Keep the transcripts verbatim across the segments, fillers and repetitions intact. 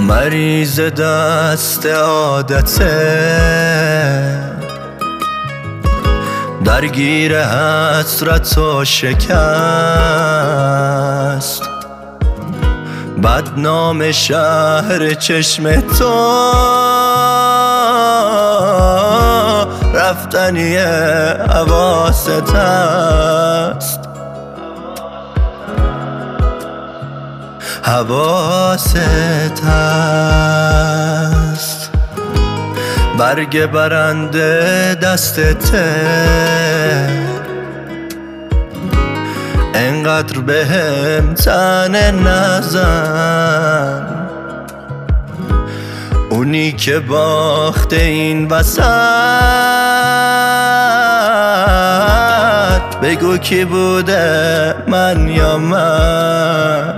مریض دست عادته، درگیر حسرت و شکست، بدنام شهر چشم تو، رفتنی حواست هست، حواست هست. برگ برنده دستته، انقدر بهم تنه نزن، اونی که باخته این وسط، بگو کی بوده، من یا من،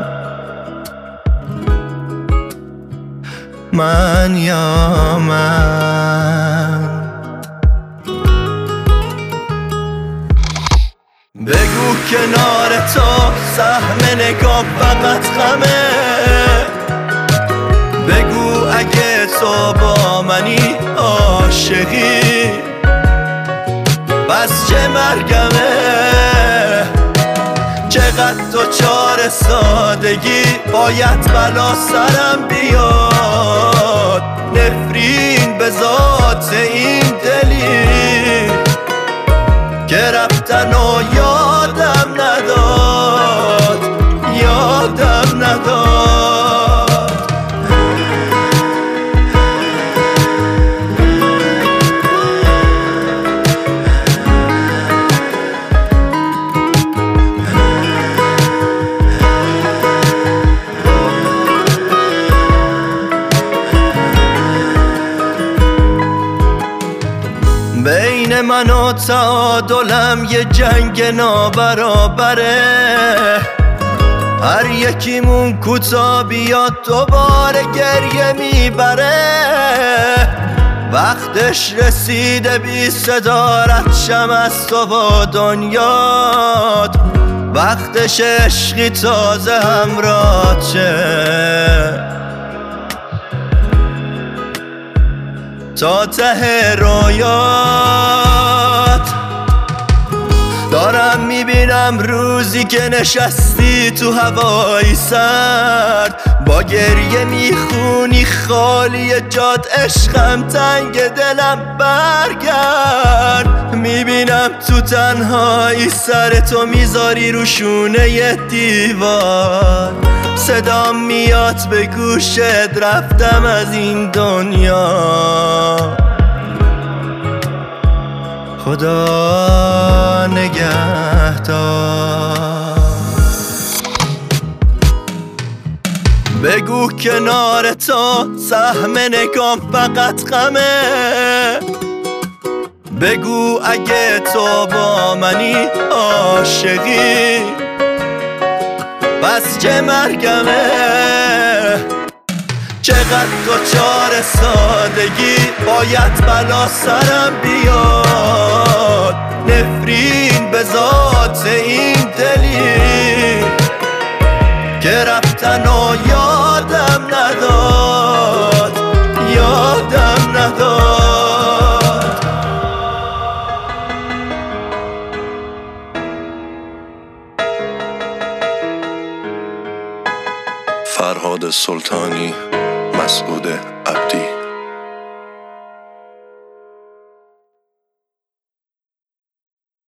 من یا من. بگو کنار تو سهم نگاه فقط غمه، بگو اگه تو با منی عاشقی، بس چه مرگمه، چقدر تو چار سادگی، باید بلا سرم بیاد، نفرین به ذات این دلی که رفتن و یادم نداد، یادم نداد. بین من و تعادلم یه جنگ نابرابره، هر یکیمون کوتا بیاد دوباره گریه میبره، وقتش رسیده بی صدا رد شم از تو و دنیات، وقتش عشقی تازه همراه چه، تا ته رویات دارم میبینم روزی که نشستی تو هوایی سرد، با گریه میخونی خالی جاد، عشقم تنگ دلم برگرد، میبینم تو تنهایی سر تو میذاری رو شونه ی دیوار، صدام میاد به گوشت رفتم از این دنیا، خدا نگهدار. بگو کنار تو سهم نگام فقط غمه، بگو اگه تو با منی عاشقی، بس چه مرگمه، چقدر تو چار سادگی، باید بلا سرم بیاد، نفرین به ذات این دلی که رفتن و یادم نداد، یادم نداد. فرهاد سلطانی، مسعود عبدی.